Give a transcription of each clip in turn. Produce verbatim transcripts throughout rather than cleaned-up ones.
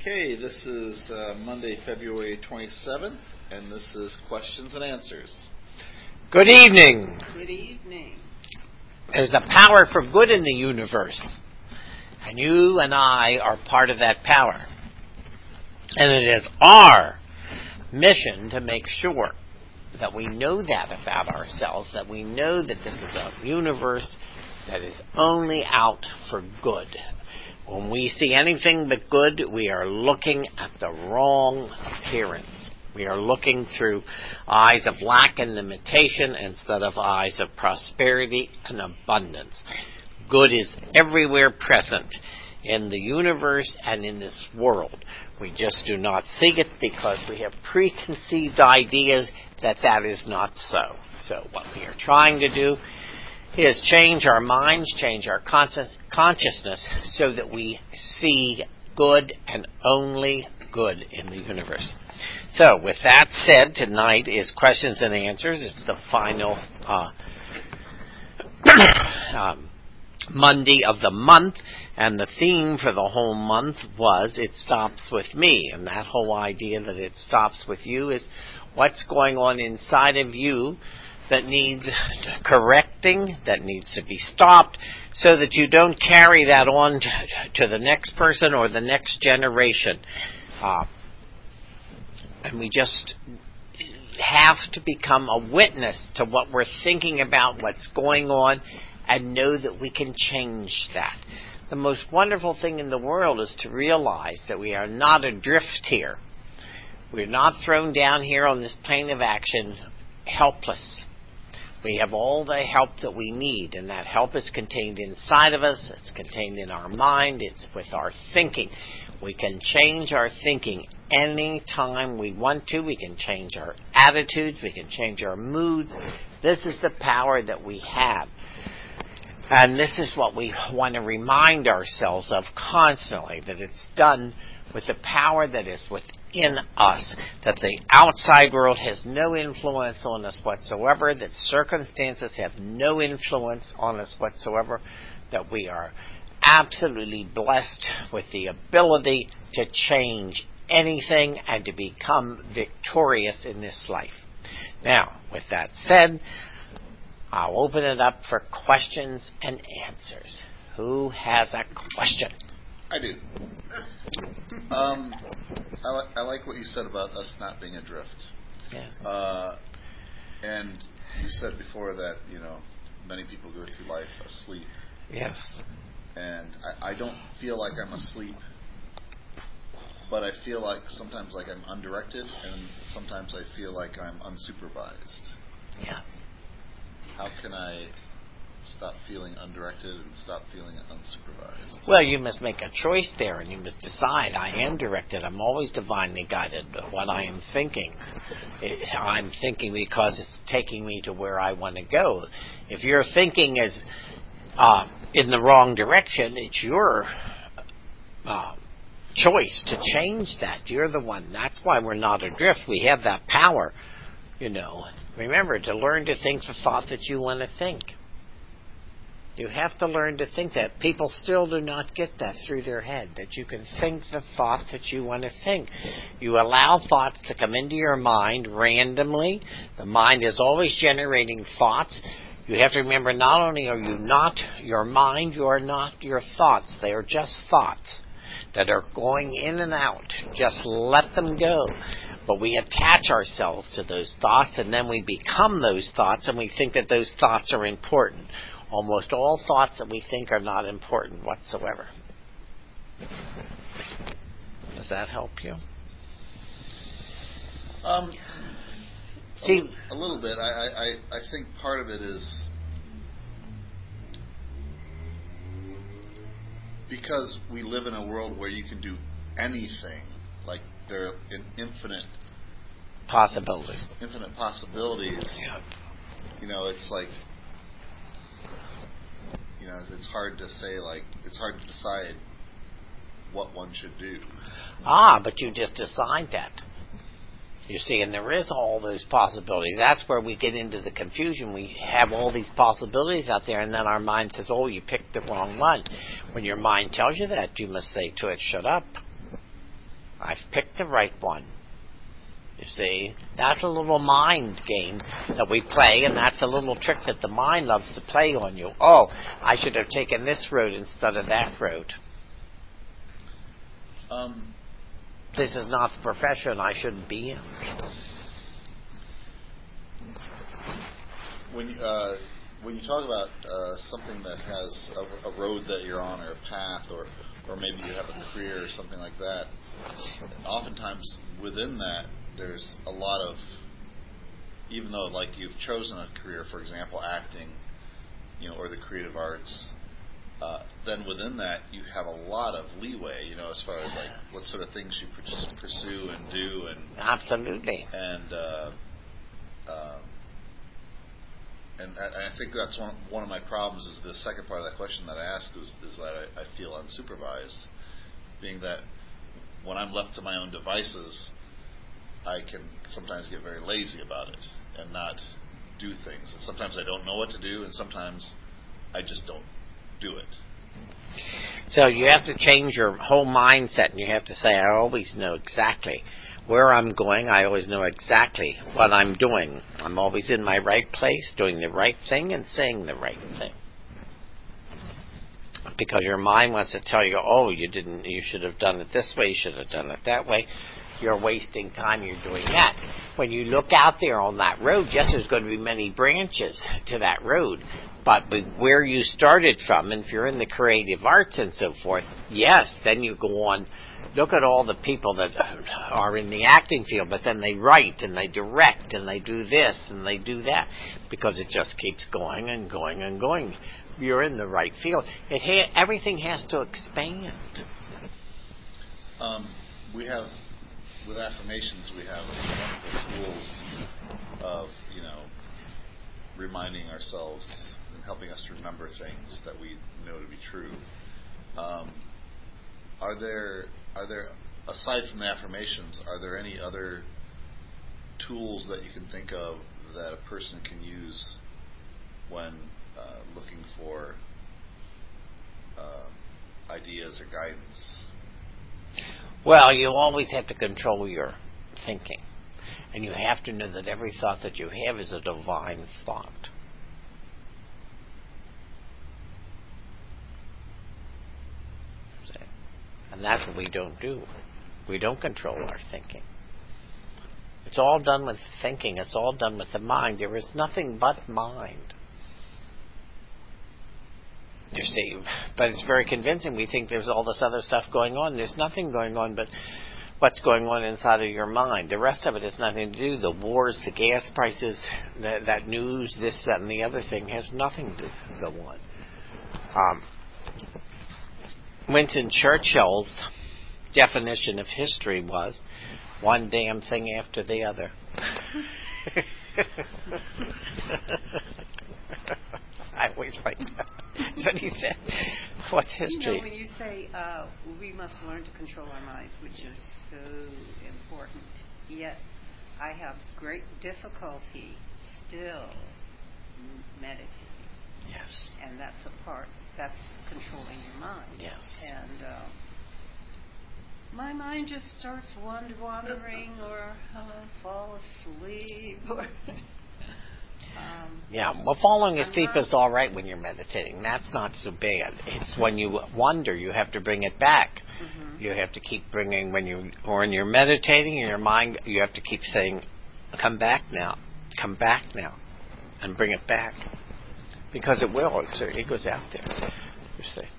Okay, this is uh, Monday, February twenty-seventh, and this is Questions and Answers. Good evening. Good evening. There's a power for good in the universe, and you and I are part of that power. And it is our mission to make sure that we know that about ourselves, that we know that this is a universe that is only out for good. When we see anything but good, we are looking at the wrong appearance. We are looking through eyes of lack and limitation instead of eyes of prosperity and abundance. Good is everywhere present in the universe and in this world. We just do not see it because we have preconceived ideas that that is not so. So what we are trying to do is change our minds, change our consciousness so that we see good and only good in the universe. So, with that said, tonight is Questions and Answers. It's the final uh, um, Monday of the month, and the theme for the whole month was It Stops With Me. And that whole idea that it stops with you is what's going on inside of you that needs correcting, that needs to be stopped, so that you don't carry that on to, to the next person or the next generation. Uh, and we just have to become a witness to what we're thinking about, what's going on, and know that we can change that. The most wonderful thing in the world is to realize that we are not adrift here. We're not thrown down here on this plane of action helpless. We have all the help that we need, and that help is contained inside of us. It's contained in our mind. It's with our thinking. We can change our thinking any time we want to. We can change our attitudes. We can change our moods. This is the power that we have. And this is what we want to remind ourselves of constantly, that it's done with the power that is within us, that the outside world has no influence on us whatsoever, that circumstances have no influence on us whatsoever, that we are absolutely blessed with the ability to change anything and to become victorious in this life. Now, with that said, I'll open it up for questions and answers. Who has a question? I do. Um, I, li- I like what you said about us not being adrift. Yes. Uh, and you said before that, you know, many people go through life asleep. Yes. And I, I don't feel like I'm asleep, but I feel like sometimes like I'm undirected, and sometimes I feel like I'm unsupervised. Yes. How can I stop feeling undirected and stop feeling unsupervised? Well, you must make a choice there, and you must decide. I am directed. I'm always divinely guided. What I am thinking, it, I'm thinking because it's taking me to where I want to go. If your thinking is uh, in the wrong direction, it's your uh, choice to change that. You're the one. That's why we're not adrift. We have that power. You know, remember to learn to think the thought that you want to think. You have to learn to think that. People still do not get that through their head, that you can think the thought that you want to think. You allow thoughts to come into your mind randomly. The mind is always generating thoughts. You have to remember, not only are you not your mind, you are not your thoughts. They are just thoughts that are going in and out. Just let them go. But we attach ourselves to those thoughts, and then we become those thoughts, and we think that those thoughts are important. Almost all thoughts that we think are not important whatsoever. Does that help you? Um, See, a, a little bit. I, I, I think part of it is because we live in a world where you can do anything. Like there are an infinite possibilities. Infinite possibilities. Yeah. You know, it's like, you know, it's hard to say, like, it's hard to decide what one should do. Ah, but you just decide that. You see, and there is all those possibilities. That's where we get into the confusion. We have all these possibilities out there, and then our mind says, oh, you picked the wrong one. When your mind tells you that, you must say to it, shut up. I've picked the right one. You see, that's a little mind game that we play, and that's a little trick that the mind loves to play on you. Oh, I should have taken this road instead of that road. Um, this is not the profession I shouldn't be in. When you, uh, when you talk about uh, something that has a, a road that you're on, or a path, or or maybe you have a career or something like that, oftentimes within that there's a lot of, even though like you've chosen a career, for example, acting, you know, or the creative arts, uh, then within that you have a lot of leeway, you know, as far as like what sort of things you pr- pursue and do, and absolutely, and uh, um, and I, I think that's one one of my problems is the second part of that question that I asked is, is that I, I feel unsupervised, being that when I'm left to my own devices, I can sometimes get very lazy about it and not do things. And sometimes I don't know what to do, and sometimes I just don't do it. So you have to change your whole mindset, and you have to say, I always know exactly where I'm going. I always know exactly what I'm doing. I'm always in my right place, doing the right thing, and saying the right thing. Because your mind wants to tell you, oh, you didn't, you should have done it this way, you should have done it that way. You're wasting time, you're doing that. When you look out there on that road, yes, there's going to be many branches to that road, but where you started from, and if you're in the creative arts and so forth, yes, then you go on. Look at all the people that are in the acting field, but then they write and they direct and they do this and they do that, because it just keeps going and going and going. You're in the right field. It ha- everything has to expand. Um, we have, with affirmations, we have wonderful tools of, you know, reminding ourselves and helping us to remember things that we know to be true. Um, are there, are there, aside from the affirmations, are there any other tools that you can think of that a person can use when uh, looking for uh, ideas or guidance? Well, you always have to control your thinking. And you have to know that every thought that you have is a divine thought. And that's what we don't do. We don't control our thinking. It's all done with thinking. It's all done with the mind. There is nothing but mind. You see, but it's very convincing. We think there's all this other stuff going on. There's nothing going on but what's going on inside of your mind. The rest of it has nothing to do. The wars, the gas prices, the, that news, this, that, and the other thing has nothing to go on. Um, Winston Churchill's definition of history was one damn thing after the other. I always like that. That's what he said. What's history? You know, when you say uh, we must learn to control our minds, which is so important, yet I have great difficulty still meditating. Yes. And that's a part, that's controlling your mind. Yes. And uh, my mind just starts wander- wandering or uh, fall asleep or... Um, yeah, well, falling asleep is all right when you're meditating. That's not so bad. It's when you wonder, you have to bring it back. Mm-hmm. You have to keep bringing, when you, or when you're meditating in your mind, you have to keep saying, come back now, come back now, and bring it back. Because it will, it's, it goes out there, you see.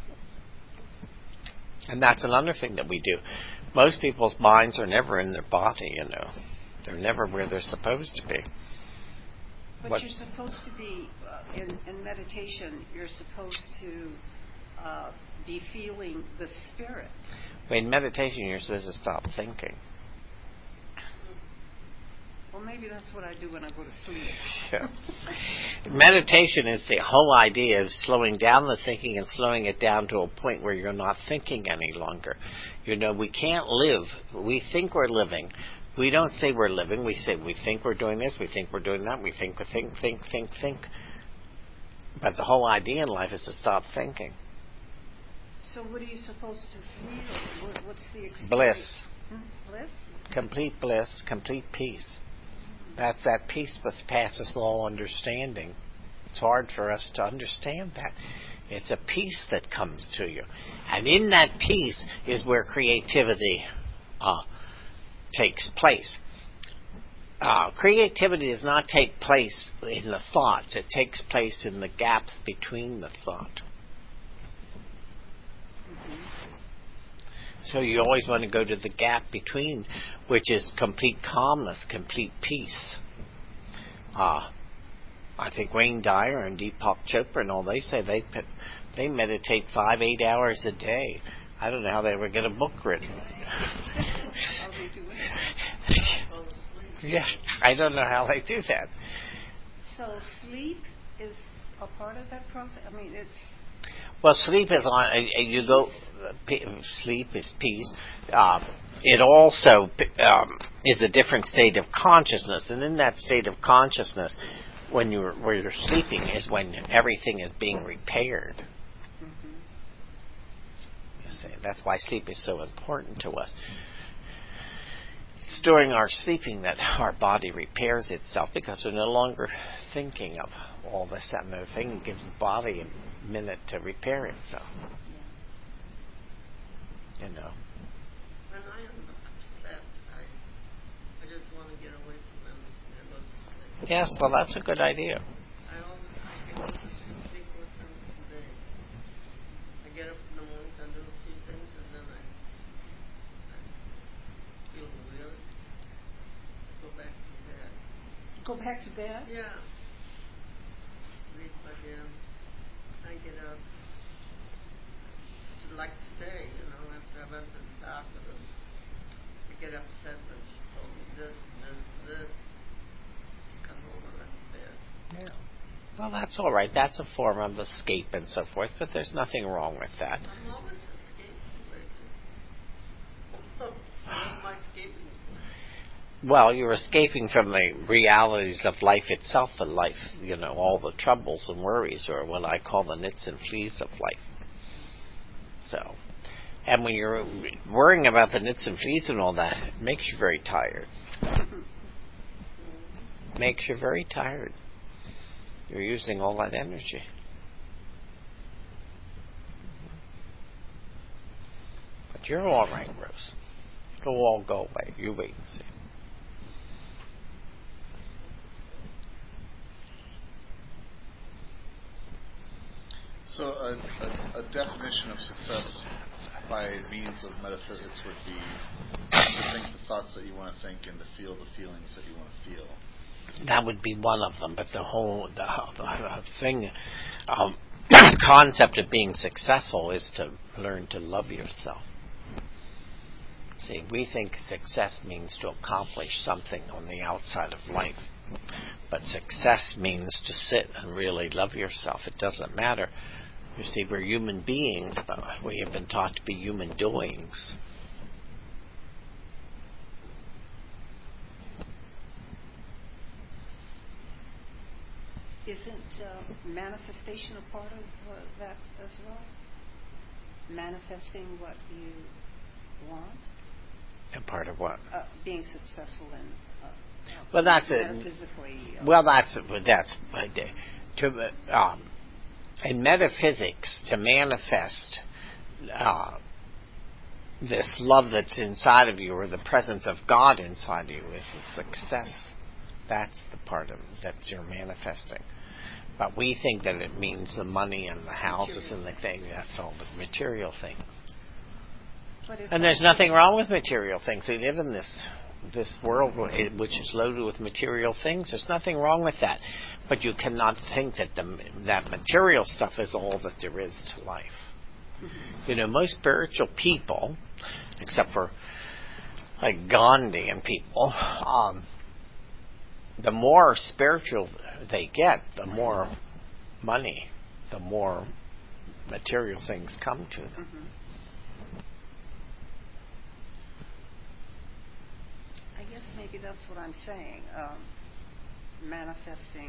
And that's another thing that we do. Most people's minds are never in their body, you know. They're never where they're supposed to be. But what? You're supposed to be, uh, in, in meditation, you're supposed to uh, be feeling the spirit. In meditation, you're supposed to stop thinking. Well, maybe that's what I do when I go to sleep. Yeah. Meditation is the whole idea of slowing down the thinking and slowing it down to a point where you're not thinking any longer. You know, we can't live. We think we're living. We don't say we're living. We say we think we're doing this. We think we're doing that. We think, we think, think, think, think. But the whole idea in life is to stop thinking. So what are you supposed to feel? What, what's the experience? Bliss. Hmm, bliss? Complete bliss, complete peace. That's that peace that passes all understanding. It's hard for us to understand that. It's a peace that comes to you. And in that peace is where creativity uh, takes place. Uh, creativity does not take place in the thoughts. It takes place in the gaps between the thought. So you always want to go to the gap between, which is complete calmness, complete peace. Uh, I think Wayne Dyer and Deepak Chopra and all, they say they they meditate five, eight hours a day. I don't know how they ever get a book written. How they do it? Yeah, I don't know how they do that. So sleep is a part of that process? I mean, it's... Well, sleep is on. Uh, you go. Uh, p- sleep is peace. Uh, it also um, is a different state of consciousness, and in that state of consciousness, when you're where you're sleeping, is when everything is being repaired. Mm-hmm. You see, that's why sleep is so important to us. It's during our sleeping that our body repairs itself, because we're no longer thinking of all this and the other thing. It gives the body a minute to repair itself. Yeah. You know. When I am upset, I, I just want to get away from them and go to sleep. Yes, well, that's a good idea. I always, I can go to sleep four times a day. I get up in the morning, I do a few things, and then I, I feel weird. Go back to bed. Go back to bed? Yeah. Sleep again. I get up. I'd like to say, you know, after I went to the doctor, I get upset that she told me this, this, this. Come over and bed. Yeah. Well, that's all right. That's a form of escape and so forth, but there's nothing wrong with that. I'm always escaping lately. What am I escaping from? Well, you're escaping from the realities of life itself and life, you know, all the troubles and worries, or what I call the nits and fleas of life. So, and when you're worrying about the nits and fleas and all that, it makes you very tired. Makes you very tired. You're using all that energy. But you're all right, Rose. It'll all go away. You wait and see. So a, a, a definition of success by means of metaphysics would be to think the thoughts that you want to think and to feel the feelings that you want to feel. That would be one of them, but the whole the, the thing, um, concept of being successful is to learn to love yourself. See, we think success means to accomplish something on the outside of life, but success means to sit and really love yourself. It doesn't matter. You see, we're human beings, but we have been taught to be human doings. Isn't uh, manifestation a part of uh, that as well? Manifesting what you want? A part of what? Uh, being successful in uh, well, that's it. metaphysically. Uh, well, that's that's to um, in metaphysics to manifest uh, this love that's inside of you, or the presence of God inside of you, is a success. That's the part of that you're manifesting. But we think that it means the money and the houses material and the thing. That's all the material things. And there's nothing wrong with material things. We live in this this world which is loaded with material things. There's nothing wrong with that. But you cannot think that the that material stuff is all that there is to life. Mm-hmm. You know, most spiritual people, except for like Gandhi and people, um, the more spiritual they get, the more money, the more material things come to them. Mm-hmm. I guess maybe that's what I'm saying. Um, manifesting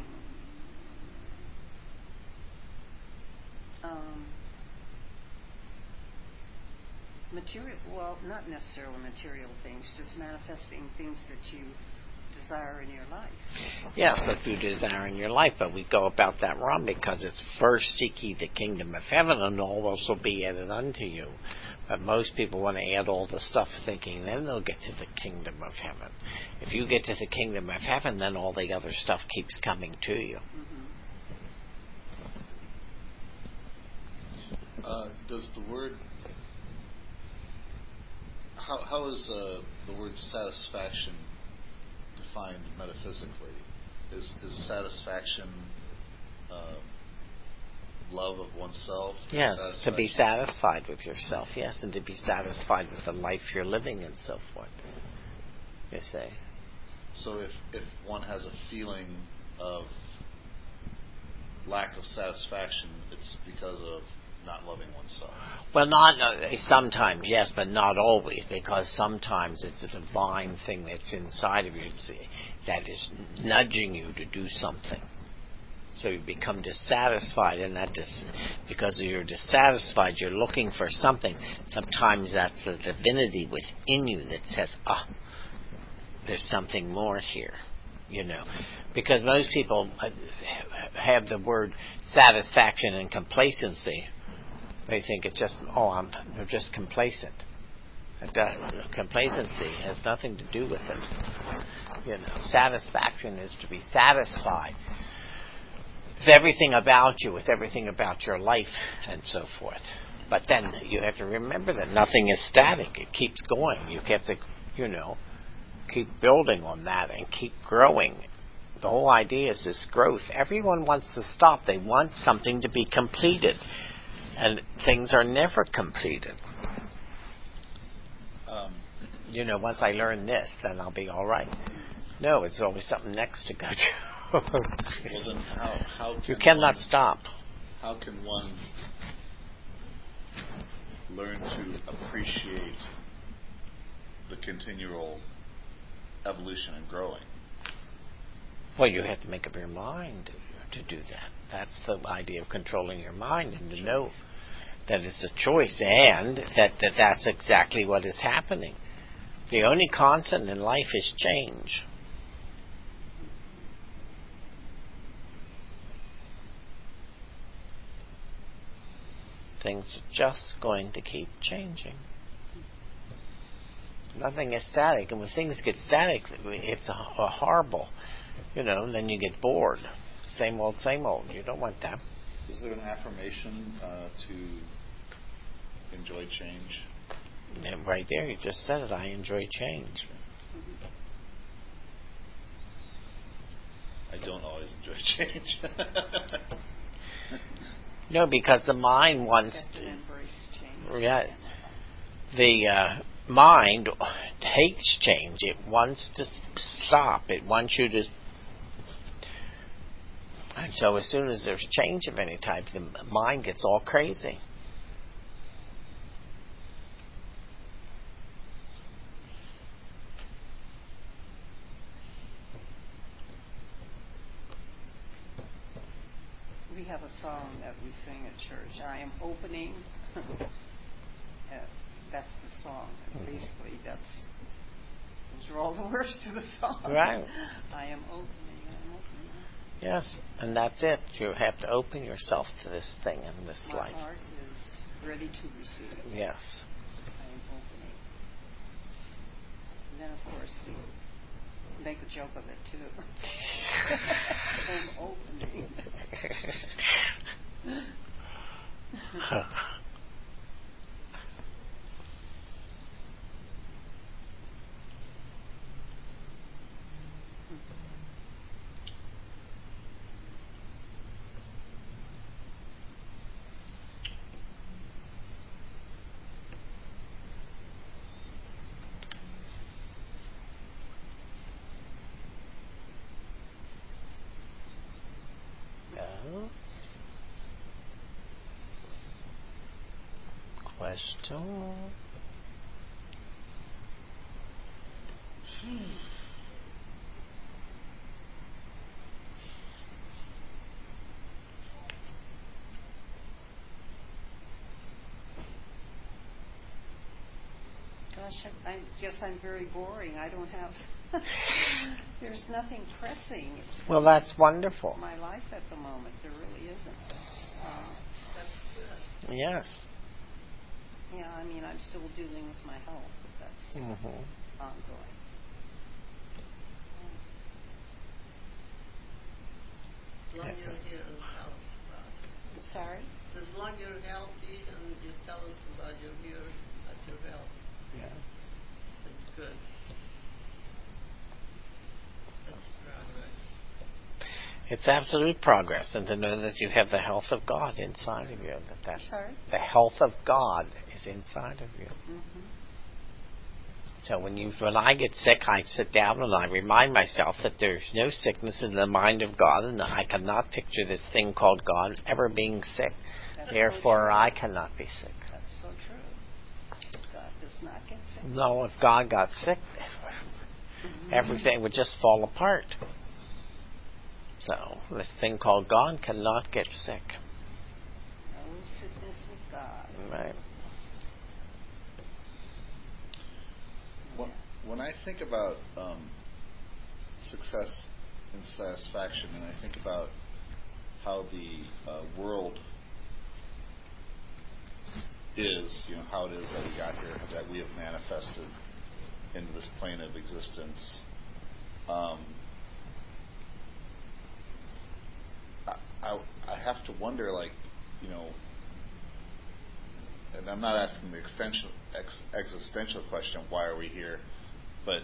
um, material, well, not necessarily material things, just manifesting things that you desire in your life. Yes, that you desire in your life, but we go about that wrong because it's first seek ye the kingdom of heaven and all else will be added unto you. But most people want to add all the stuff thinking then they'll get to the kingdom of heaven. If you get to the kingdom of heaven, then all the other stuff keeps coming to you. Mm-hmm. Uh, does the word how how is uh, the word satisfaction defined metaphysically? Is is satisfaction uh, love of oneself? Yes, to be satisfied with yourself, yes, and to be satisfied with the life you're living and so forth. You say. So if, if one has a feeling of lack of satisfaction, it's because of not loving oneself. Well, not uh, sometimes, yes, but not always, because sometimes it's a divine thing that's inside of you that is nudging you to do something. So you become dissatisfied, and that dis- because you're dissatisfied, you're looking for something. Sometimes that's the divinity within you that says, "Ah, there's something more here," you know. Because most people have the word satisfaction and complacency. They think it's just, oh, I'm they're just complacent. That, complacency has nothing to do with it. You know, satisfaction is to be satisfied with everything about you, with everything about your life, and so forth. But then you have to remember that nothing is static. It keeps going. You have to, you know, keep building on that and keep growing. The whole idea is this growth. Everyone wants to stop. They want something to be completed. And things are never completed. Um, you know, once I learn this, then I'll be all right. No, it's always something next to go to. well, then how, how can you cannot one, stop. How can one learn to appreciate the continual evolution and growing? Well, you have to make up your mind to do that. That's the idea of controlling your mind, and to know that it's a choice, and that, that that's exactly what is happening. The only constant in life is change. Things are just going to keep changing. Nothing is static, and when things get static, it's a, a horrible, you know, and then you get bored. Same old, same old. You don't want that. Is there an affirmation uh, to enjoy change? Yeah, right there, you just said it. I enjoy change. I don't always enjoy change. No, because the mind wants to embrace change. Yeah, the uh, mind hates change. It wants to stop. It wants you to. And so as soon as there's change of any type, the mind gets all crazy. We have a song that we sing at church. I am opening. uh, that's the song. Basically, that's those are all the words to the song. Right. I am opening. I am opening. Yes, and that's it. You have to open yourself to this thing in this My life. My heart is ready to receive. Yes. I am opening. And then, of course, we make a joke of it too. I'm opening. Question. Hmm. gosh, I, I guess I'm very boring. I don't have. There's nothing pressing Well, that's wonderful. in my life at the moment. There really isn't. Um, That's good. Yes. yeah, I mean, I'm still dealing with my health, but that's Mm-hmm. ongoing. As long as you're here and tell us about it. I'm sorry? As long as you're healthy and you tell us about your here at your health, Yeah. it's good. That's progress. It's absolute progress, and to know that you have the health of God inside of you. That that's, Sorry? the health of God is inside of you. Mm-hmm. So when you, when I get sick, I sit down and I remind myself that there's no sickness in the mind of God, and I cannot picture this thing called God ever being sick. That's Therefore, so I cannot be sick. That's so true. God does not get sick. No, if God got sick, Mhm. everything would just fall apart. So this thing called God cannot get sick. No sickness with God. Right. When, when I think about um, success and satisfaction, and I think about how the uh, world is, you know, how it is that we got here, that we have manifested into this plane of existence. Um, I, I, I have to wonder, like, you know, and I'm not asking the extension, ex, existential question, why are we here, but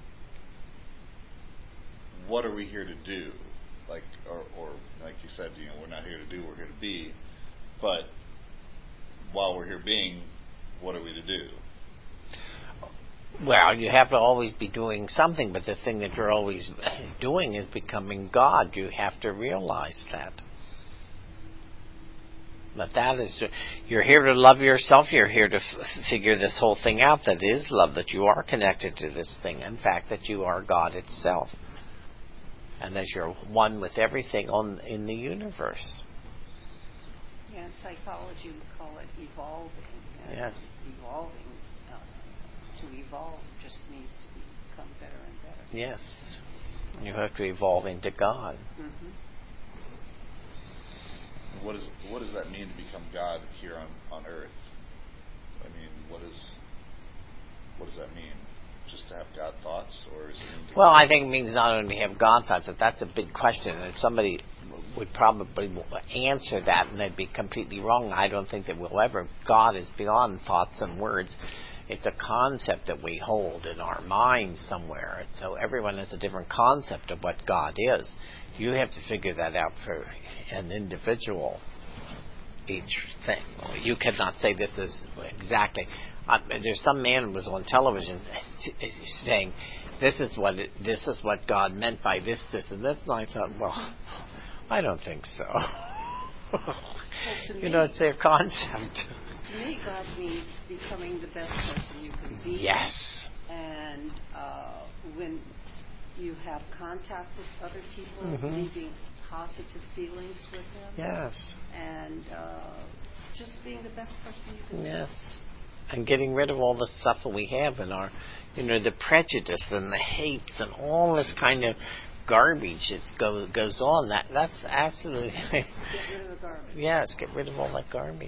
what are we here to do? Like, or, or like you said, you know, we're not here to do, we're here to be. But while we're here being, what are we to do? Well, you have to always be doing something, but the thing that you're always doing is becoming God. You have to realize that. But that is, you're here to love yourself. You're here to f- figure this whole thing out. That is love. That you are connected to this thing. In fact, that you are God itself, and that you're one with everything on in the universe. Yeah, in psychology we call it evolving. And Yes. Evolving. Uh, to evolve just means to become better and better. Yes. You have to evolve into God. Mm-hmm. What is what does that mean to become God here on, on Earth? I mean, what is what does that mean? Just to have God thoughts, or is it mean to Well, I think it means not only have God thoughts, but that's a big question. And if somebody would probably answer that and they'd be completely wrong, I don't think that we'll ever. God is beyond thoughts and words. It's a concept that we hold in our minds somewhere. And so everyone has a different concept of what God is. You have to figure that out for an individual, each thing. You cannot say this is exactly. Uh, there's some man who was on television saying, "This is what it, this is what God meant by this, this, and this." And I thought, well, I don't think so. Well, to you me, know, it's their concept. To me, God means becoming the best person you can be. Yes. And uh, when you have contact with other people, Mm-hmm. leaving positive feelings with them. Yes. And uh, just being the best person you can be. Yes. And getting rid of all the stuff that we have in our, you know, the prejudice and the hates and all this kind of garbage that go, goes on. That that's absolutely. Get rid of the garbage. Yes, get rid of all that garbage.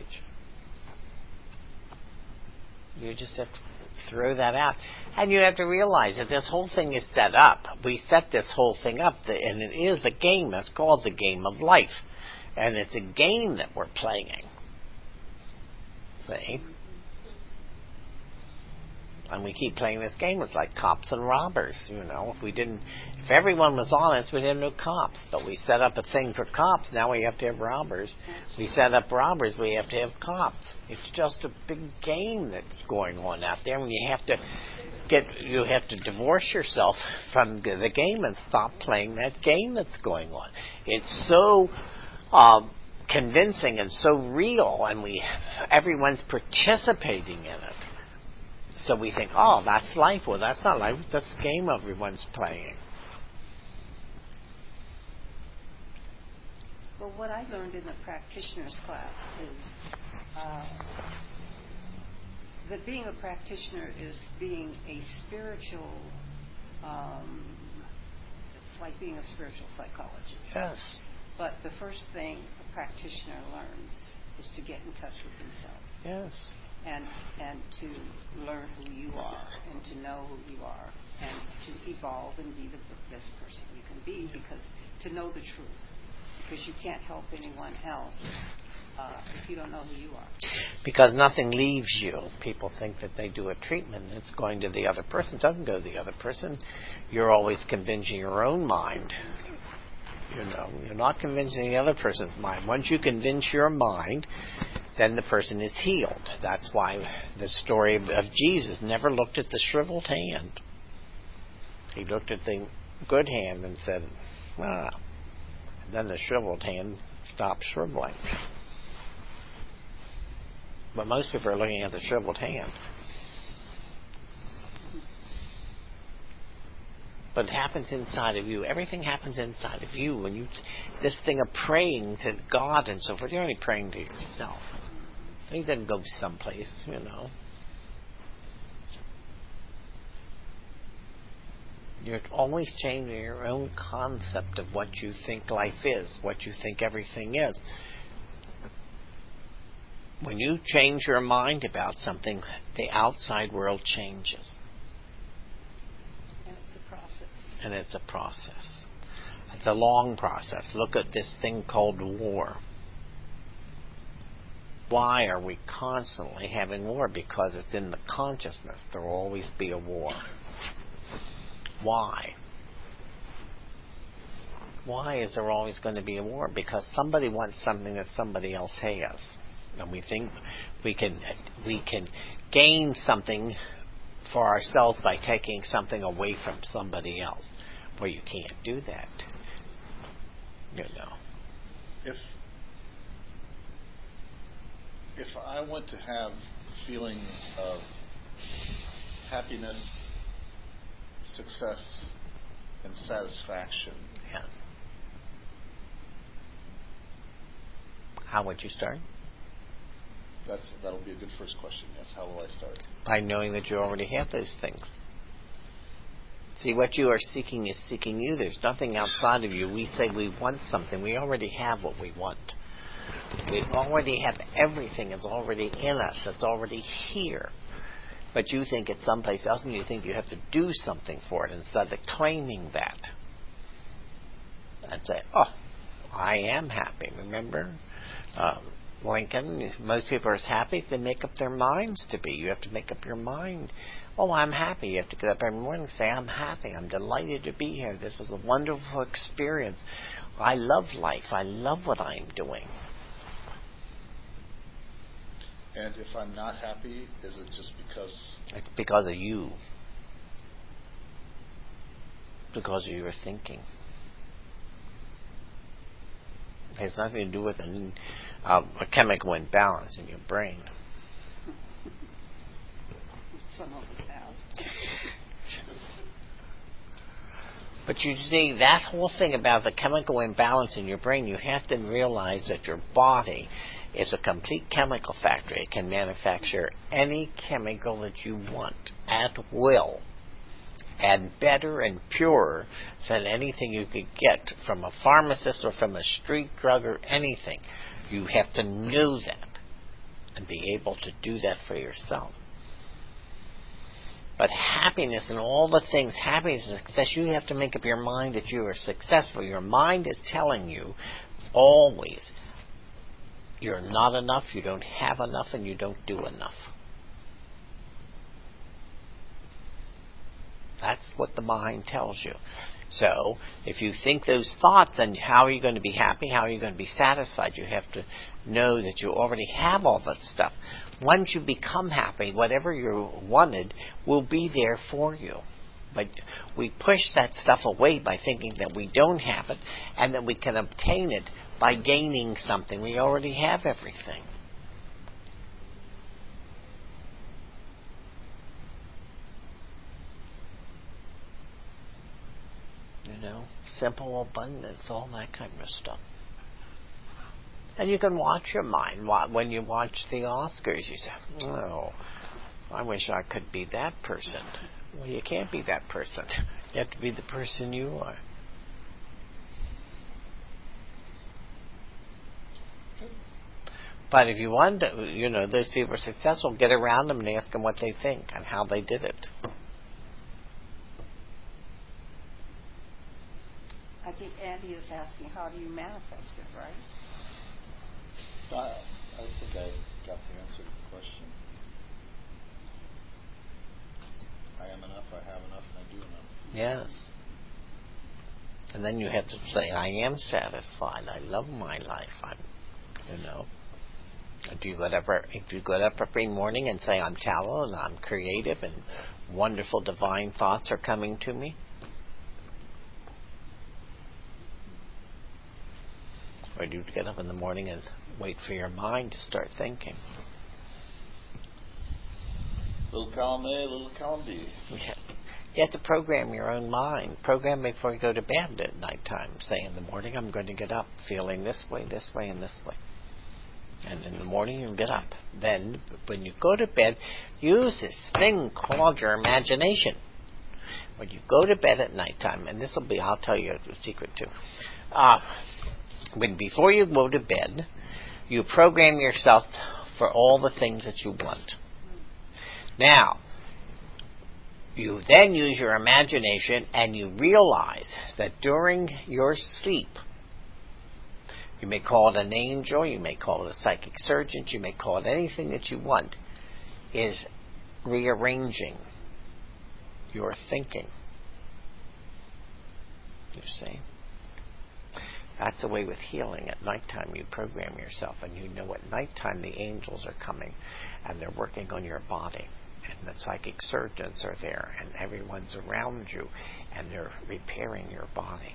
You just have to throw that out. And you have to realize that this whole thing is set up. We set this whole thing up, and it is a game. It's called the game of life. And it's a game that we're playing. See? And we keep playing this game. It's like cops and robbers, you know. If we didn't, if everyone was honest, we'd have no cops. But we set up a thing for cops. Now we have to have robbers. We set up robbers. We have to have cops. It's just a big game that's going on out there. And you have to get, you have to divorce yourself from the game and stop playing that game that's going on. It's so um, convincing and so real, and we, everyone's participating in it. So we think, oh, that's life. Well, that's not life. It's just a game everyone's playing. Well, what I learned in the practitioner's class is uh, that being a practitioner is being a spiritual, um, it's like being a spiritual psychologist. Yes. But the first thing a practitioner learns is to get in touch with himself. Yes. And and to learn who you are and to know who you are and to evolve and be the best person you can be, because to know the truth, because you can't help anyone else uh, if you don't know who you are. Because nothing leaves you. People think that they do a treatment, it's going to the other person. It doesn't go to the other person. You're always convincing your own mind. You know, you're not convincing the other person's mind. Once you convince your mind, then the person is healed. That's why the story of Jesus never looked at the shriveled hand. He looked at the good hand and said, ah. And then the shriveled hand stopped shriveling. But most people are looking at the shriveled hand. But it happens inside of you. Everything happens inside of you. When you, this thing of praying to God and so forth, you're only praying to yourself. You didn't go someplace, you know. You're always changing your own concept of what you think life is, what you think everything is. When you change your mind about something, the outside world changes. And it's a process. And it's a process. It's a long process. Look at this thing called war. Why are we constantly having war? Because it's in the consciousness. There will always be a war. Why? Why is there always going to be a war? Because somebody wants something that somebody else has. And we think we can we can gain something for ourselves by taking something away from somebody else. Well, you can't do that. You know. If if I want to have feelings of happiness, success, and satisfaction, Yes. How would you start? That's that'll be a good first question. Yes. How will I start? By knowing that you already have those things. See, what you are seeking is seeking you. There's nothing outside of you. We say we want something. We already have what we want. We already have everything. It's already in us. It's already here. But you think it's someplace else, and you think you have to do something for it instead of claiming that. And say, oh, I am happy. Remember? Um, Lincoln, most people are as happy as they make up their minds to be. You have to make up your mind. Oh, I'm happy. You have to get up every morning and say, I'm happy. I'm delighted to be here. This was a wonderful experience. I love life. I love what I'm doing. And if I'm not happy, is it just because... It's because of you. Because of your thinking. It has nothing to do with a, uh, a chemical imbalance in your brain. Some of us have. But you see, that whole thing about the chemical imbalance in your brain, you have to realize that your body is a complete chemical factory. It can manufacture any chemical that you want at will, and better and purer than anything you could get from a pharmacist or from a street drug or anything. You have to know that and be able to do that for yourself. But happiness and all the things, happiness and success, you have to make up your mind that you are successful. Your mind is telling you always you're not enough, you don't have enough, and you don't do enough. That's what the mind tells you. So, if you think those thoughts, then how are you going to be happy? How are you going to be satisfied? You have to know that you already have all that stuff. Once you become happy, whatever you wanted will be there for you. But we push that stuff away by thinking that we don't have it and that we can obtain it by gaining something. We already have everything. You know, simple abundance, all that kind of stuff. And you can watch your mind. When you watch the Oscars, you say, oh, I wish I could be that person. Well, you can't be that person. You have to be the person you are. But if you want to, you know, those people are successful, get around them and ask them what they think and how they did it. I think Andy is asking, how do you manifest it, right? I, I think I got the answer to the question. I am enough, I have enough, and I do enough. Yes. And then you have to say, I am satisfied. I love my life. I'm, you know. Do you get up, if you get up every morning and say, I'm talented, I'm creative, and wonderful divine thoughts are coming to me? Or do you get up in the morning and wait for your mind to start thinking? Little column A, little column B. Yeah. You have to program your own mind. Program before you go to bed at nighttime. Say, in the morning I'm going to get up feeling this way, this way, and this way. And in the morning you'll get up. Then, when you go to bed, use this thing called your imagination. When you go to bed at nighttime, and this will be, I'll tell you a secret too. Uh, when before you go to bed, you program yourself for all the things that you want. Now, you then use your imagination and you realize that during your sleep, you may call it an angel, you may call it a psychic surgeon, you may call it anything that you want, is rearranging your thinking. You see? That's the way with healing. At nighttime you program yourself and you know at nighttime the angels are coming and they're working on your body. And the psychic surgeons are there and everyone's around you and they're repairing your body.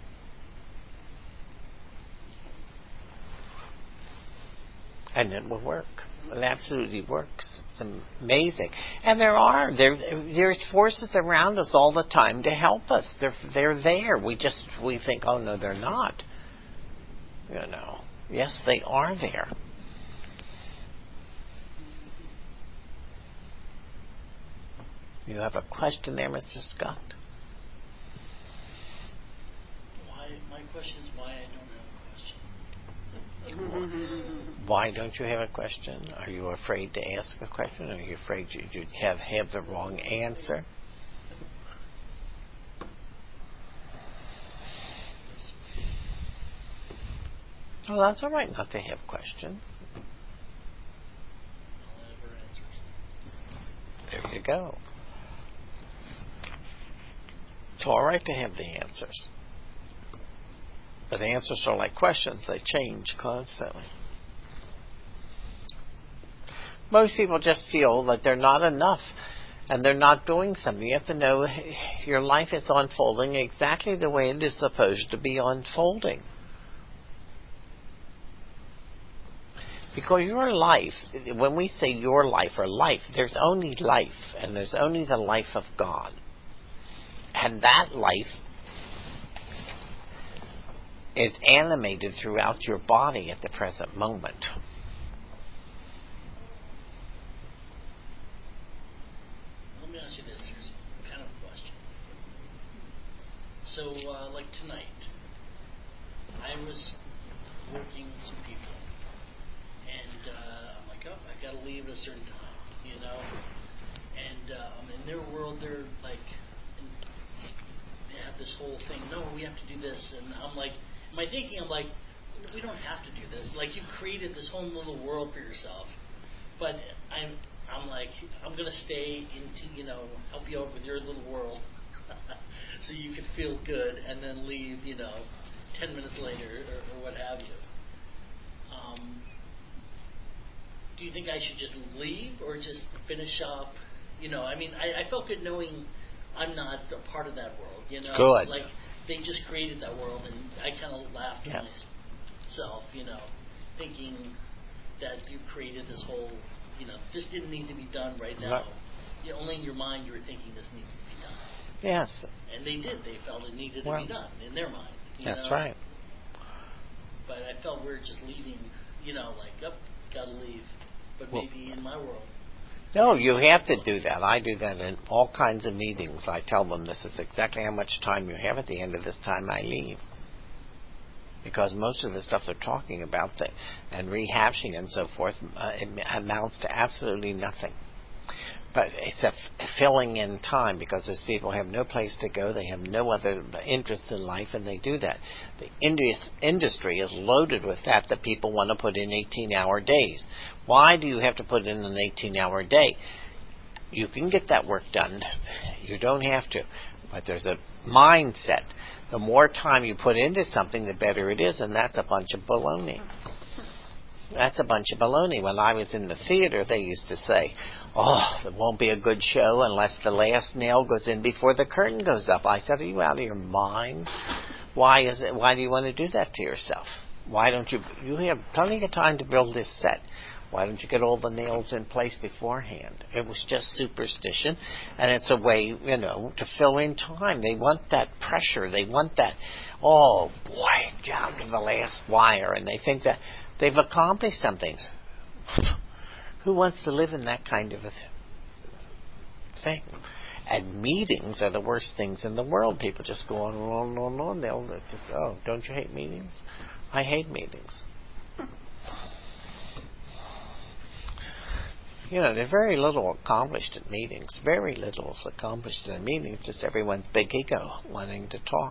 And it will work. It absolutely works. It's amazing. And there are there there's forces around us all the time to help us. They're they're there. We just we think, oh no, they're not. You know. Yes, they are there. You have a question there, Mister Scott? Why, my question is why I don't have a question. Why don't you have a question? Are you afraid to ask a question? Are you afraid you, you have, have the wrong answer? Well, that's all right not to have questions. I'll have her answers. There you go. It's all right to have the answers. But answers are like questions. They change constantly. Most people just feel that they're not enough and they're not doing something. You have to know your life is unfolding exactly the way it is supposed to be unfolding. Because your life, when we say your life or life, there's only life and there's only the life of God. And that life is animated throughout your body at the present moment. Let me ask you this. Here's kind of a question. So, uh, like tonight, I was working with some people, and uh, I'm like, oh, I got to leave at a certain time, you know? And um, in their world, they're like, they have this whole thing, no, we have to do this, and I'm like, in my thinking, I'm like, we don't have to do this. Like, you've created this whole little world for yourself, but I'm, I'm like, I'm going to stay into, you know, help you out with your little world, so you can feel good, and then leave, you know, ten minutes later, or, or what have you. Um, do you think I should just leave, or just finish up? You know, I mean, I, I felt good knowing I'm not a part of that world, you know. Good. Like, they just created that world, and I kind of laughed yes. to myself, you know, thinking that you created this whole, you know, this didn't need to be done right now. Right. You know, only in your mind you were thinking this needed to be done. Yes. And they did. They felt it needed well, to be done in their mind. You that's know? right. But I felt we were just leaving, you know, like, oh, gotta leave. But well, maybe in my world, No, you have to do that. I do that in all kinds of meetings. I tell them this is exactly how much time you have. At the end of this time, I leave. Because most of the stuff they're talking about the, and rehashing and so forth uh, it amounts to absolutely nothing. But it's a f- filling in time because these people have no place to go. They have no other interest in life, and they do that. The indus- industry is loaded with that, that people want to put in eighteen-hour days. Why do you have to put in an eighteen-hour day? You can get that work done. You don't have to. But there's a mindset. The more time you put into something, the better it is, and that's a bunch of baloney. That's a bunch of baloney. When I was in the theater, they used to say, oh, there won't be a good show unless the last nail goes in before the curtain goes up. I said, are you out of your mind? Why is it? Why do you want to do that to yourself? Why don't you? You have plenty of time to build this set. Why don't you get all the nails in place beforehand? It was just superstition, and it's a way, you know, to fill in time. They want that pressure. They want that, oh, boy, down to the last wire, and they think that they've accomplished something. Who wants to live in that kind of a thing? And meetings are the worst things in the world. People just go on and on and on and on. They'll just, oh, don't you hate meetings? I hate meetings. You know, there's very little accomplished at meetings. Very little is accomplished in a meeting. It's just everyone's big ego wanting to talk.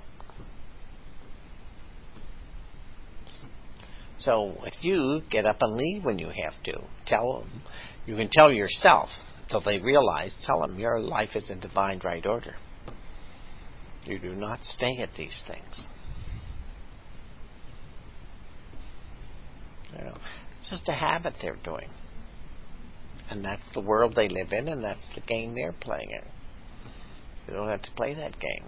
So if you get up and leave when you have to, tell them. You can tell yourself until they realize, tell them your life is in divine right order. You do not stay at these things. You know, it's just a habit they're doing. And that's the world they live in, and that's the game they're playing in. You don't have to play that game.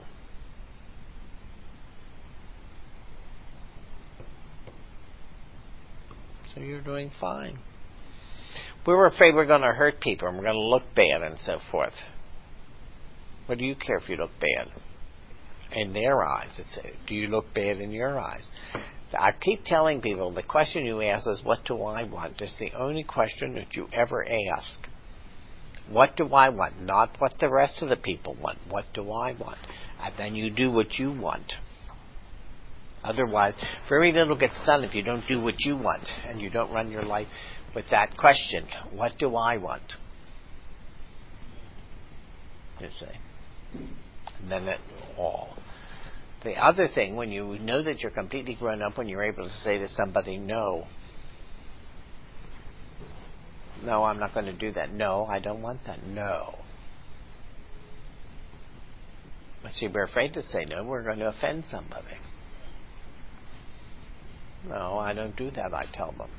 So you're doing fine. We were afraid we're going to hurt people and we're going to look bad and so forth. What do you care if you look bad? In their eyes, it's, do you look bad in your eyes? I keep telling people, the question you ask is, what do I want? It's the only question that you ever ask. What do I want? Not what the rest of the people want. What do I want? And then you do what you want. Otherwise, very little gets done if you don't do what you want and you don't run your life with that question. What do I want? You see. And then it all. The other thing, when you know that you're completely grown up, when you're able to say to somebody, no. No, I'm not going to do that. No, I don't want that. No. But see, we're afraid to say no. We're going to offend somebody. No, I don't do that, I tell them.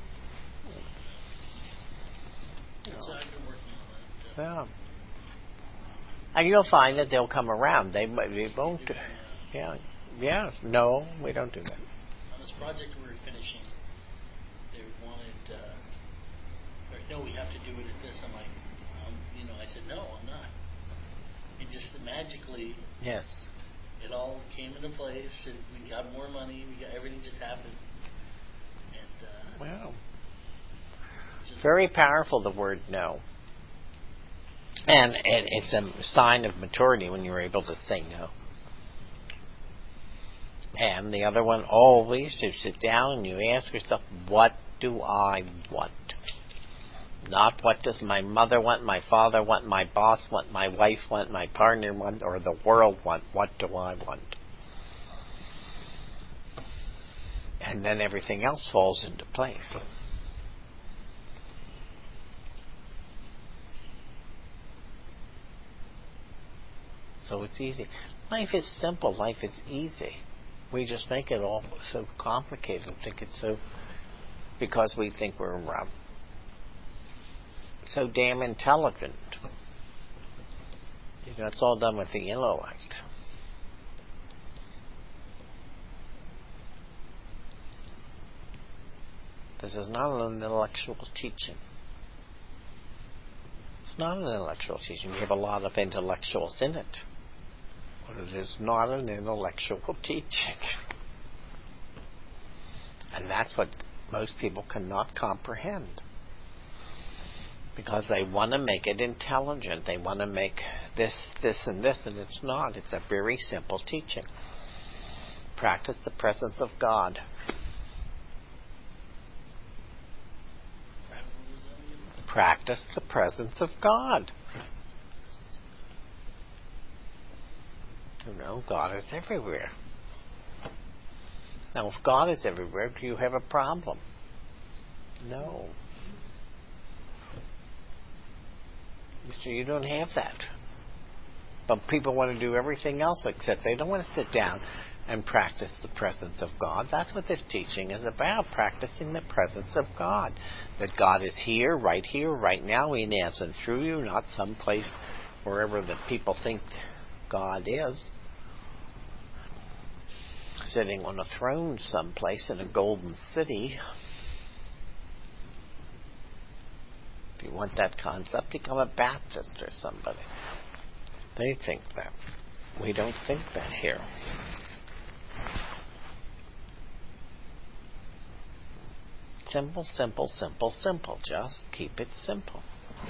So I've been working on that. Yeah. And you'll find that they'll come around. They, they won't. Yeah. Yes. No, we don't do that. On this project we were finishing, they wanted, uh, or, no, we have to do it at this. I'm like, um, you know, I said, no, I'm not. And just magically, yes, it all came into place, and we got more money. We got everything just happened. And uh, wow, just very powerful. The word no, and it, it's a sign of maturity when you're able to say no. And the other one, always you sit down and you ask yourself, what do I want? Not what does my mother want, my father want, my boss want, my wife want, my partner want, or the world want. What do I want? And then everything else falls into place. So it's easy. Life is simple. Life is easy. We just make it all so complicated and think it's so, because we think we're um, so damn intelligent. You know, it's all done with the intellect. This is not an intellectual teaching. It's not an intellectual teaching. We have a lot of intellectuals in it. But it is not an intellectual teaching. And that's what most people cannot comprehend. because they want to make it intelligent. They want to make this, this, and this, and it's not. It's a very simple teaching. Practice the presence of God. Practice the presence of God. You know, God is everywhere. Now, if God is everywhere, do you have a problem? No. You see, you don't have that. But people want to do everything else except they don't want to sit down and practice the presence of God. That's what this teaching is about, practicing the presence of God. That God is here, right here, right now, in us and through you, not someplace wherever the people think God is. Sitting on a throne someplace in a golden city. If you want that concept, become a Baptist or somebody. They think that. We don't think that here. Simple, simple, simple, simple. Just keep it simple.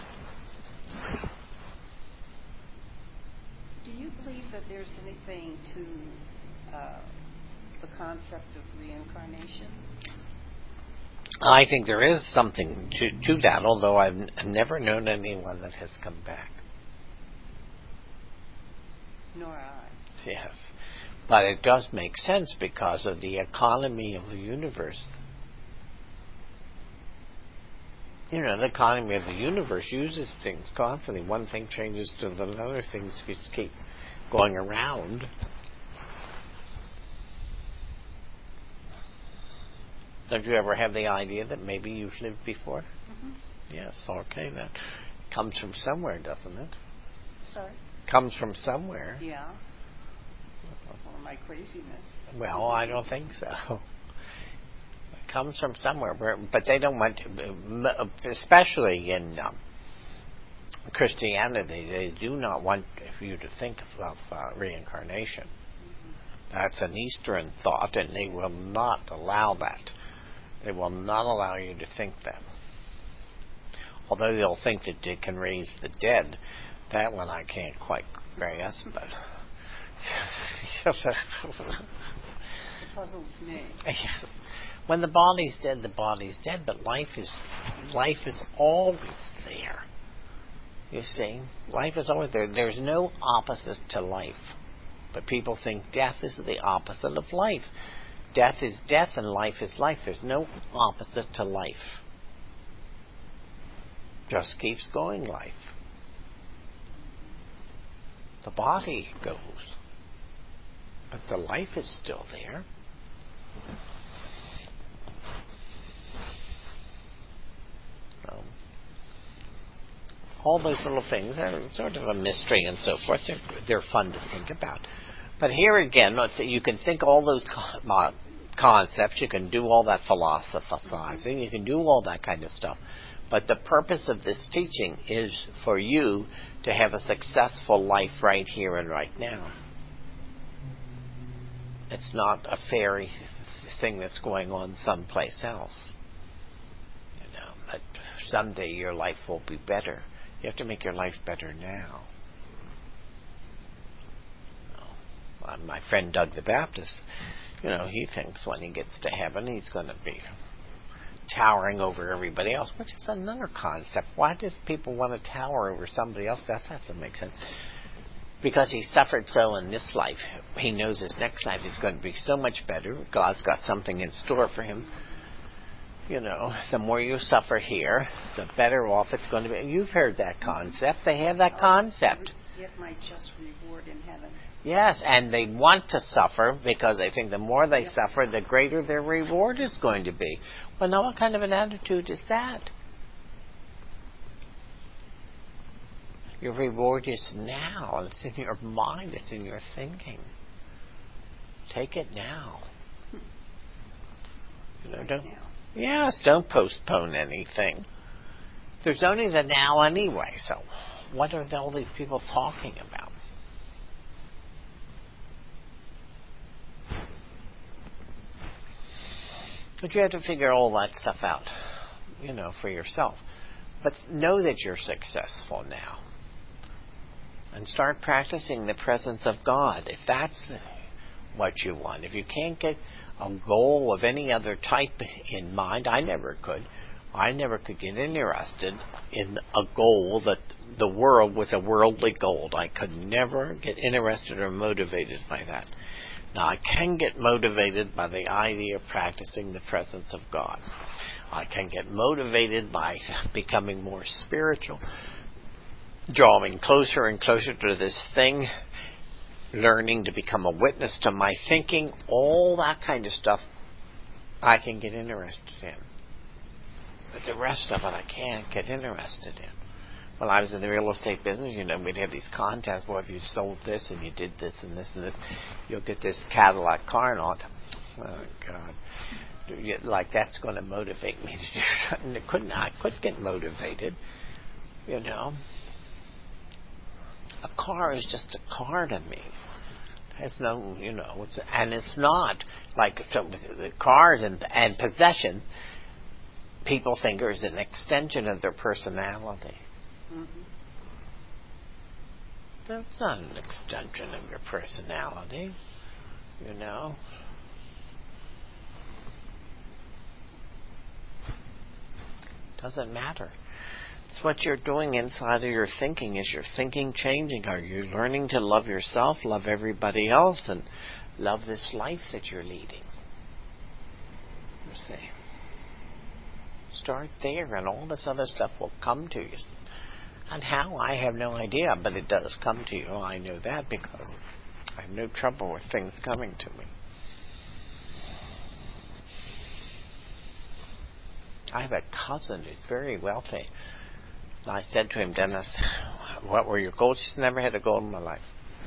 Do you believe that there's anything to uh, the concept of reincarnation? I think there is something to, to that, although I've n- never known anyone that has come back. Nor I. Yes. But it does make sense because of the economy of the universe. You know, the economy of the universe uses things constantly. One thing changes to another, things just keep going around. Don't you ever have the idea that maybe you've lived before? Mm-hmm. Yes, okay, that comes from somewhere, doesn't it? Sorry? Comes from somewhere. Yeah. Or my craziness. Well, I don't think so. It comes from somewhere, where, but they don't want to, especially in um, Christianity, they do not want you to think of uh, reincarnation. Mm-hmm. That's an Eastern thought, and they will not allow that. They will not allow you to think that. Although they'll think that they can raise the dead. That one I can't quite grasp, but it puzzles me. Yes. When the body's dead, the body's dead, but life is life is always there. You see? Life is always there. There's no opposite to life. But people think death is the opposite of life. Death is death and life is life. There's no opposite to life. Just keeps going life. The body goes. But the life is still there. So, all those little things are sort of a mystery and so forth. They're, they're fun to think about. But here again, you can think all those concepts. You can do all that philosophizing. You can do all that kind of stuff. But the purpose of this teaching is for you to have a successful life right here and right now. It's not a fairy thing that's going on someplace else. You know, that someday your life will be better. You have to make your life better now. You know, my friend Doug the Baptist, you know, he thinks when he gets to heaven he's going to be towering over everybody else, which is another concept. Why does people want to tower over somebody else? That doesn't make sense. Because he suffered so in this life, he knows his next life is going to be so much better. God's got something in store for him. You know, the more you suffer here, the better off it's going to be. You've heard that concept. They have that concept. Get my just reward in heaven. Yes, and they want to suffer because they think the more they yep. suffer, the greater their reward is going to be. Well, now what kind of an attitude is that? Your reward is now. It's in your mind. It's in your thinking. Take it now. You know, Right don't. now. Yes, don't postpone anything. There's only the now anyway. So, what are all these people talking about? But you have to figure all that stuff out, you know, for yourself. But know that you're successful now. And start practicing the presence of God, if that's what you want. If you can't get a goal of any other type in mind, I never could. I never could get interested in a goal that the world was a worldly goal. I could never get interested or motivated by that. Now, I can get motivated by the idea of practicing the presence of God. I can get motivated by becoming more spiritual, drawing closer and closer to this thing, learning to become a witness to my thinking, all that kind of stuff I can get interested in. But the rest of it I can't get interested in. When I was in the real estate business, you know, we'd have these contests. Well, if you sold this and you did this and this and this, you'll get this Cadillac car and all that. Oh, God. Like, that's going to motivate me to do something. I couldn't, I couldn't get motivated, you know. A car is just a car to me. It has no, you know, it's, and it's not like so the cars and, and possession, people think is an extension of their personality. Mm-hmm. That's not an extension of your personality, you know. Doesn't matter. It's what you're doing inside of your thinking. Is your thinking changing? Are you learning to love yourself, love everybody else, and love this life that you're leading? You see. Start there, and all this other stuff will come to you. And how, I have no idea, but it does come to you. I know that because I have no trouble with things coming to me. I have a cousin who's very wealthy. And I said to him, Dennis, what were your goals? He's never had a goal in my life.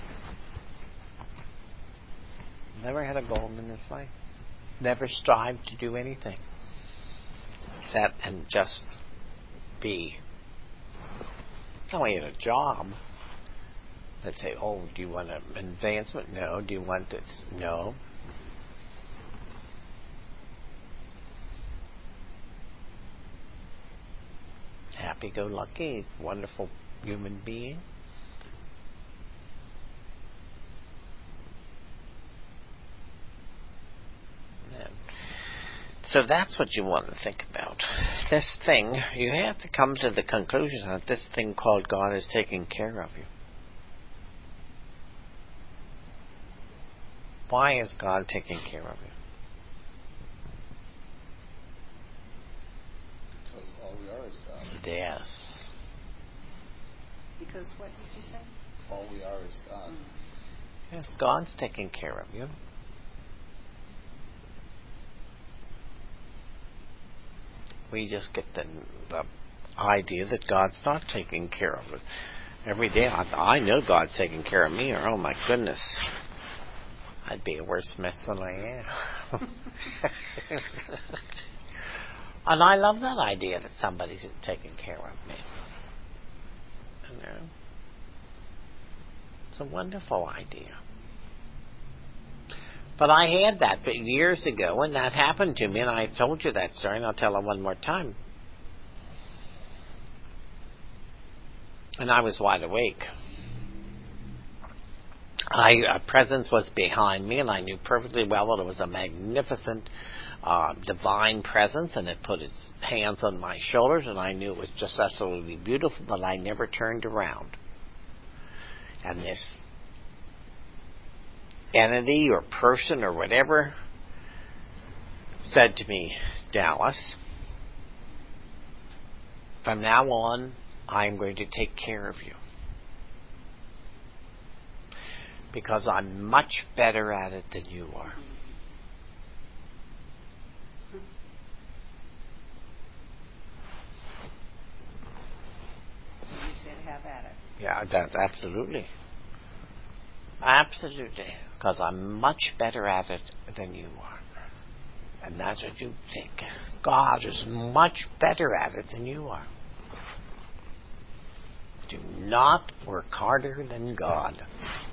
Never had a goal in his life. Never strived to do anything. That and just be. Oh, he had a job. They'd say, oh, do you want an advancement? No. Do you want this? No. Happy-go-lucky, wonderful human being. And so that's what you want to think about. This thing, you have to come to the conclusion that this thing called God is taking care of you. Why is God taking care of you? Because all we are is God. Yes. Because what did you say? All we are is God. Mm. Yes, God's taking care of you. We just get the, the idea that God's not taking care of it. Every day I, I know God's taking care of me, or oh my goodness, I'd be a worse mess than I am. And I love that idea that somebody's taking care of me. You know? It's a wonderful idea. But I had that years ago, and that happened to me, and I've told you that story, and I'll tell it one more time. And I was wide awake. I, a presence was behind me, and I knew perfectly well that it was a magnificent uh, divine presence, and it put its hands on my shoulders, and I knew it was just absolutely beautiful, but I never turned around. And this entity or person or whatever said to me, Dallas, from now on, I'm going to take care of you. Because I'm much better at it than you are. You said have at it. Yeah, that's absolutely. Absolutely. Because I'm much better at it than you are. And that's what you think. God is much better at it than you are. Do not work harder than God.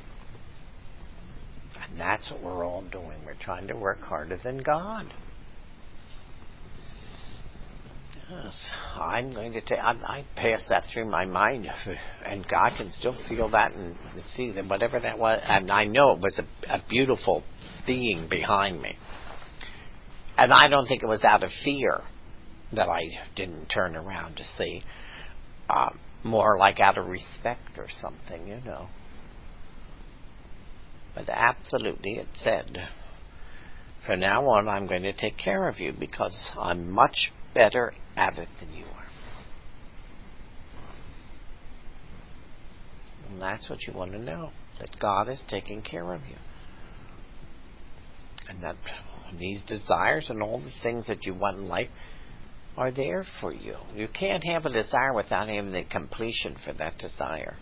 And that's what we're all doing. We're trying to work harder than God. Yes, I'm going to take. I, I pass that through my mind, and God can still feel that and see that whatever that was. And I know it was a, a beautiful being behind me, and I don't think it was out of fear that I didn't turn around to see. Uh, more like out of respect or something, you know. But absolutely, it said, from now on, I'm going to take care of you because I'm much better at it than you are. And that's what you want to know, that God is taking care of you. And that these desires and all the things that you want in life are there for you. You can't have a desire without having the completion for that desire.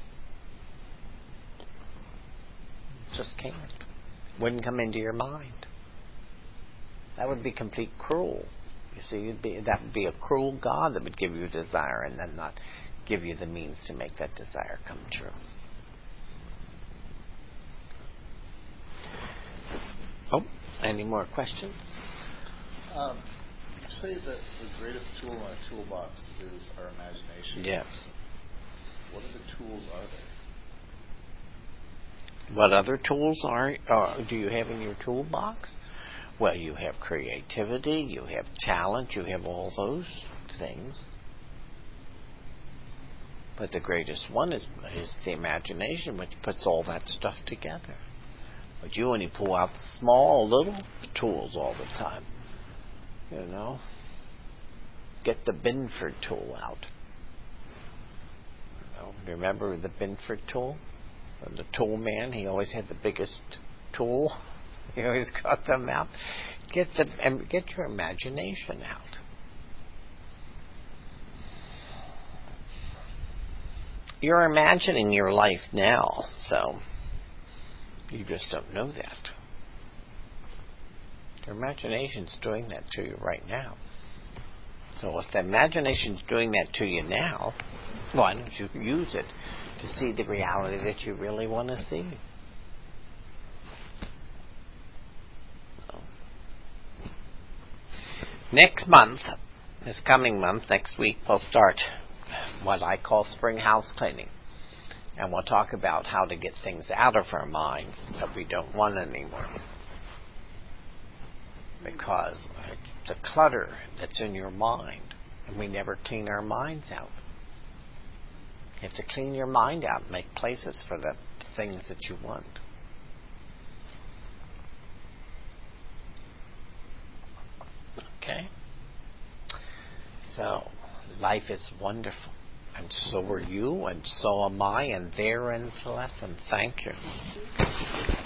Just can't. Wouldn't come into your mind. That would be complete cruel. You see, you'd be, that would be a cruel God that would give you a desire and then not give you the means to make that desire come true. Oh, any more questions? Um, you say that the greatest tool in our toolbox is our imagination. Yes. What other tools are there? What other tools are uh, do you have in your toolbox? Well, you have creativity, you have talent, you have all those things. But the greatest one is is the imagination, which puts all that stuff together. But you only pull out small, little tools all the time. You know? Get the Binford tool out. You know, remember the Binford tool? The tool man, he always had the biggest tool. He always got them out. Get the and get your imagination out. You're imagining your life now, so you just don't know that. Your imagination's doing that to you right now. So if the imagination's doing that to you now, why don't you use it to see the reality that you really want to see? So. Next month, this coming month, next week, we'll start what I call spring house cleaning. And we'll talk about how to get things out of our minds that we don't want anymore. Because the clutter that's in your mind, and we never clean our minds out. You have to clean your mind out and make places for the things that you want. Okay? So, life is wonderful. And so are you, and so am I, and there ends the lesson. Thank you.